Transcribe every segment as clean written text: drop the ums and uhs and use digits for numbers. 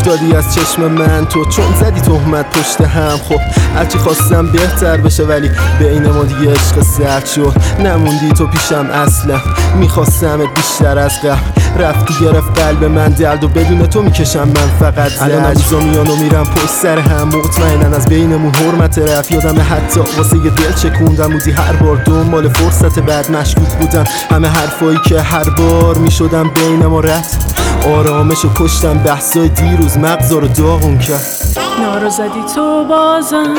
افتادی از چشم من تو، چون زدی تهمت پشت هم. خب هرچی خواستم بهتر بشه ولی بین ما دیگه عشق سرد شد. نموندی تو پیشم اصلا، میخواستمت بیشتر از قبل. رفتی گرفت قلب من درد و بدون تو میکشم من فقط زجر. الانم روزا میان و میرم پشت سر هم، مطمئنن از بینمون حرمت رفت. یادم حتی واسه یه دل چکوندم بودی هر بار، دنبال فرصت بعد مشکوک بودم. همه حرفایی که هر بار میشدم بین ما رد، آرامشو کشتم. بحثای دیروز مغزا رو داغون کرد. نارو زدی تو بازم،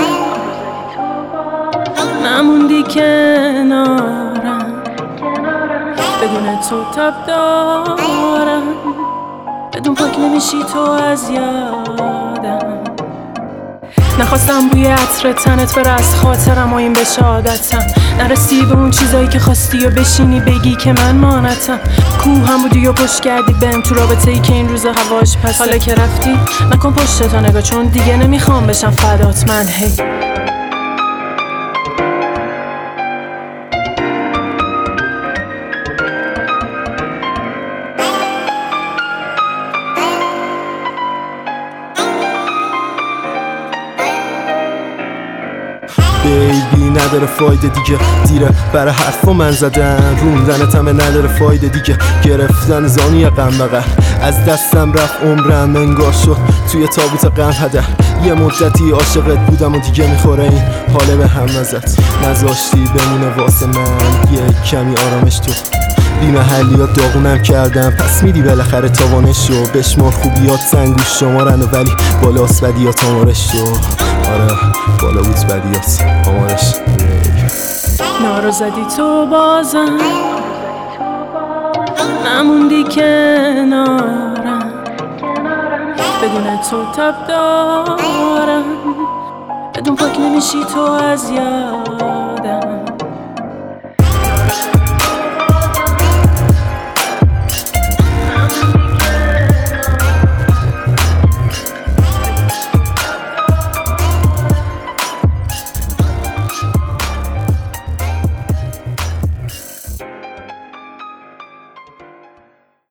نموندی کنارم، بدون تو تب دارم، بدون پاک نمیشی تو از یادم. نخواستم بوی عطر تنت بره از خاطرم و این بشه عادتم. نرسی به اون چیزایی که خواستی و بشینی بگی که من مانتم. کوه هم بودی و پشت کردی بهم تو رابطه ای که این روز هواش پسه. حالا که رفتی نکن پشتتا نگاه، چون دیگه نمیخوام بشم فدات من. هی بیبی نداره فایده دیگه، دیره برای حرفا من زدن. روندنت همه نداره فایده دیگه، گرفتن زانی غم بغل. از دستم رفت عمرم انگار شد توی تابوت غم هدر. یه مدتی عاشقت بودم و دیگه میخوره این حاله به هم ازت. نذاشتی بمونه واسه من یه کمی آرامش تو. بی محلیات داغونم کردم، پس میدی بالاخره تاوانشو. بشمار خوبیات سنگوش شمارن و ولی بالاست بدیات آمارش شو. آره بالا بود بدیات آمارش. نارو زدی تو بازم، نموندی کنارم، بدون تو تب دارم، بدون پاک نمیشی تو از یاد.